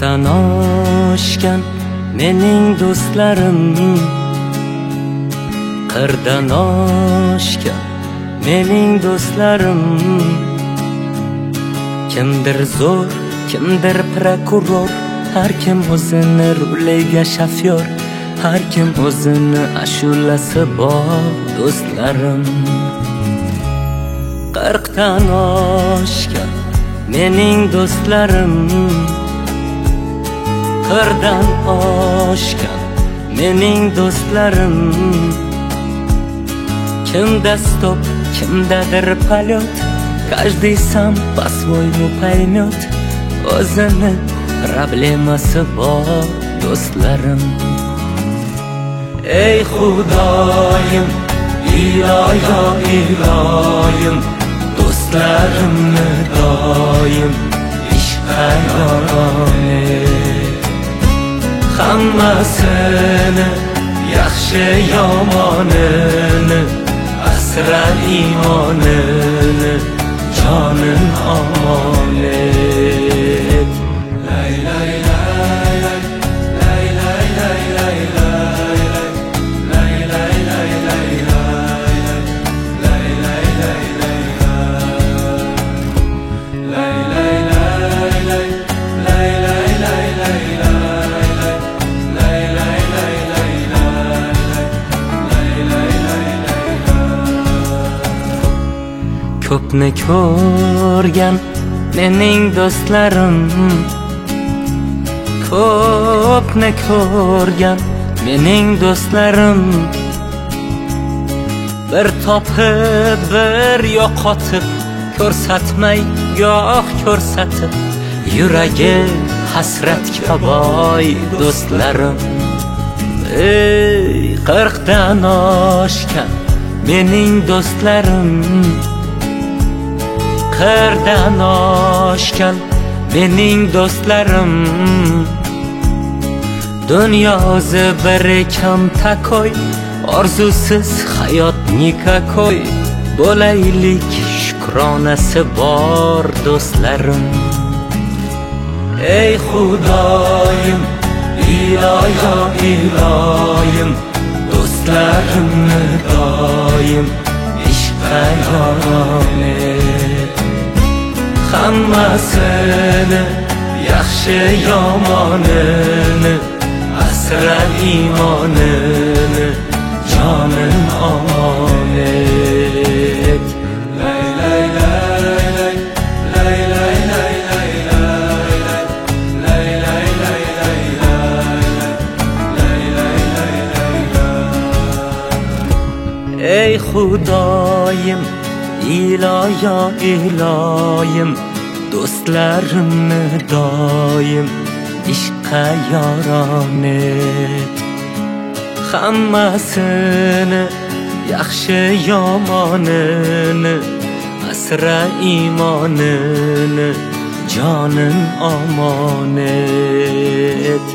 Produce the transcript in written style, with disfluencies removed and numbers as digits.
Qirqdan oshgan mening do'stlarim, qirqdan oshgan mening do'stlarim. Kimdir zo'r, kimdir prokuror, har kim o'zini ruliga shofyor, har kim o'zini ashulasi bor do'stlarim. Qirqdan oshgan mening do'stlarim, qirqdan oshgan mening do'stlarim. Kimda stop, kimdadir polyot, каждый сам по-своему поймет, o'zini problemasi bor do'stlarim. Ey Xudoyim, iloyo iloyim, do'stlarimni doim ishqa yoron et. Hammasini yaxshi yomonini asra imonini jonin omon et. Lay lay lay lay lay lay lay lay lay lay lay lay lay lay lay ko'pni ko'rgan mening do'stlarim, ko'pni ko'rgan mening do'stlarim. Bir topib bir yo'qotib, ko'rsatmay goh ko'rsatib, yuragi hasratga boy do'stlarim. Ey qirqdan oshgan mening do'stlarim, qirqdan oshgan mening do'stlarim. Dunyozi bir kam takoy, orzusiz hayot nikakoy, bo'laylik shukronasi bor do'stlarim. Ey Xudoyim, iloyo iloyim, do'stlarimni doim ishqa yoron et. Hammasini yaxshi yomonini asra imonini jonin omon et. Lay lay lay lay lay lay lay lay lay lay lay lay. Ey Xudoyim, iloyo iloyim, do'stlarimni doim ishqa yoron et. Hammasini yaxshi yomonini asra imonini jonin omon et.